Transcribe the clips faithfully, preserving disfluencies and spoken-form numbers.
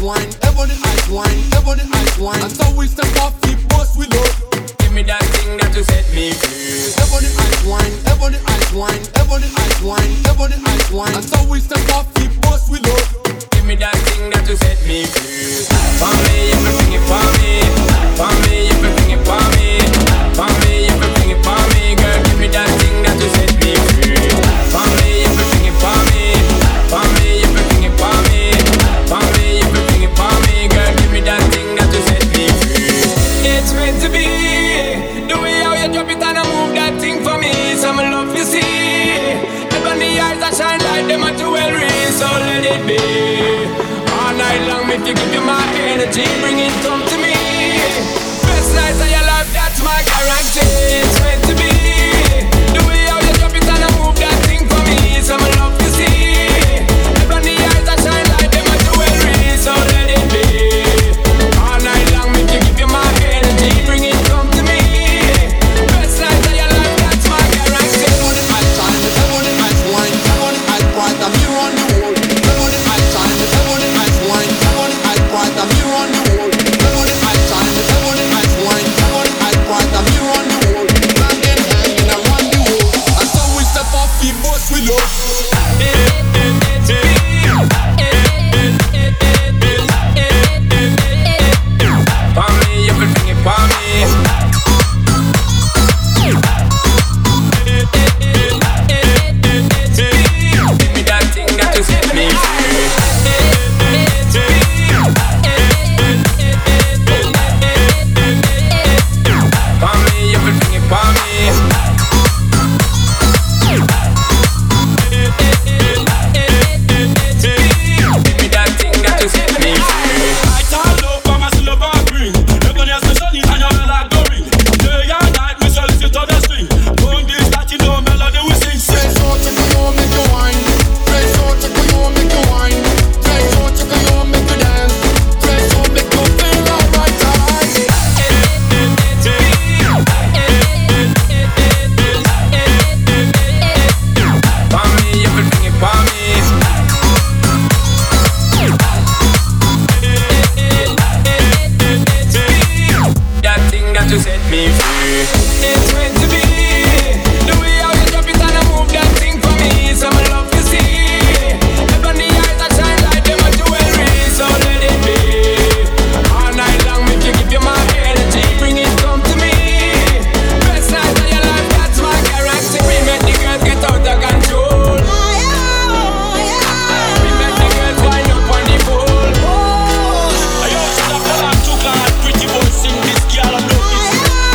wine, ever the ice wine, ever the ice wine. And so we step off the bus we love. Give me that thing that you set me free. Ever the ice wine, ever the ice wine, ever the ice wine, ever the ice wine. And so we step off the bus we love. Give me that thing that you set me free. For me, you can bring it for me. For me, you can bring it for me. For me, you can bring it for me, girl. Give me that thing that you set me free. For me, you can bring it for me. For me, you can bring it for me. For me, you can bring it for me, girl. Give me that thing that you set me free. It's meant to be. The way how you drop it and I move that thing for me. Some love you see. Ebony eyes that shine like them at jewelry. So let it be. All night long, if you give you my energy, bring it come to me. Best night of your life, that's my guarantee. It's meant to be. The way how you drop it and I move that thing for me. Some love you see. Ebony eyes that shine like them at jewelry. So let it be. All night long, if you give you my energy, bring it come to me. Best night of your life, that's my guarantee. Ever the ice time, ever the ice wine, ever the ice bright, I'm here on the wall. Ever the ice time, ever the ice wine, ever the ice bright, I'm here on the wall. Ever the ice time, ever the ice wine, ever the ice bright, I'm here on the wall. Hanging, hanging around the wall. And so we step off the bus we love. For me, you can bring it for me. Give me that thing that you set me free. For me, you can bring it for me. Give me that thing that you set me free. I tell love for my silver green. Everybody has me sunny and you're like going. Day and night, me solicit on the string. Going this, that you know, melody we sing. Play so chicken, you want make you wine. Play so chicken, you want make you wine. Play so chicken, you want make you dance. Play so make you feel alright, alright. For me, you can bring it for me. That thing that you set me free. It's meant to be. The way how you drop it and I move that thing for me. Some love to see. Ebony eyes that shine like them at jewelry. So let it be. All night long, make you give you my energy. Bring it come to me. Best night of your life, that's my guarantee. We make the girls get out of control. We make the girls wind up on the pole. I used to have a two card pretty boy sing this girl and love this.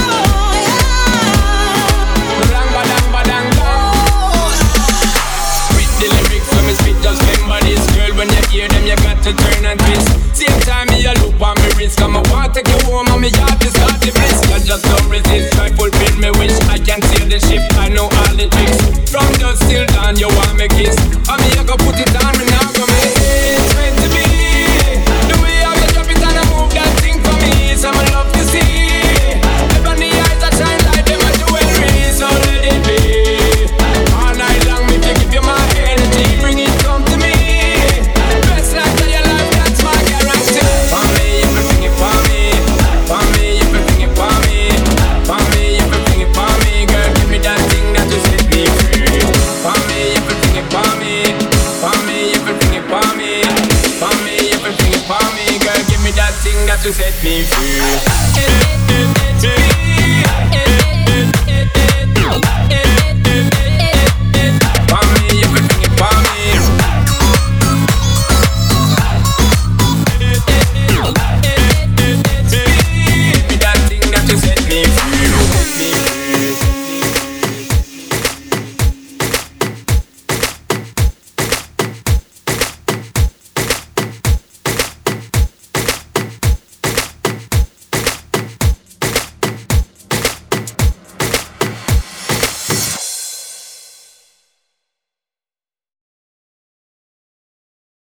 Bang, badang, badang, bang. With the lyrics when me spit, just remember this girl. When you hear them, you got to turn and twist. Same time, me a loop on me wrist. Come I want to take you home and me heart is start to bliss. I just don't resist, try fulfill me wish. I can steer the ship, I know all the tricks. From dusk till dawn, you want me kiss. And me I go put it on, me now go miss. It's meant to be. The way how you drop it and I move that thing for me. Some love to see. Ebony eyes that shine like them at jewelry. So let it be. All night long, if you give you my energy, bring it come to me. Best night of your life, that's my guarantee. For me, you can bring it for me. For me, you can bring it for me. For me, you can bring it for me, girl. Give me that thing that you set me free. For me, you can bring it for me. For me, you can bring it for me. For me, you can bring it for me, girl. Give me that thing that you set me free.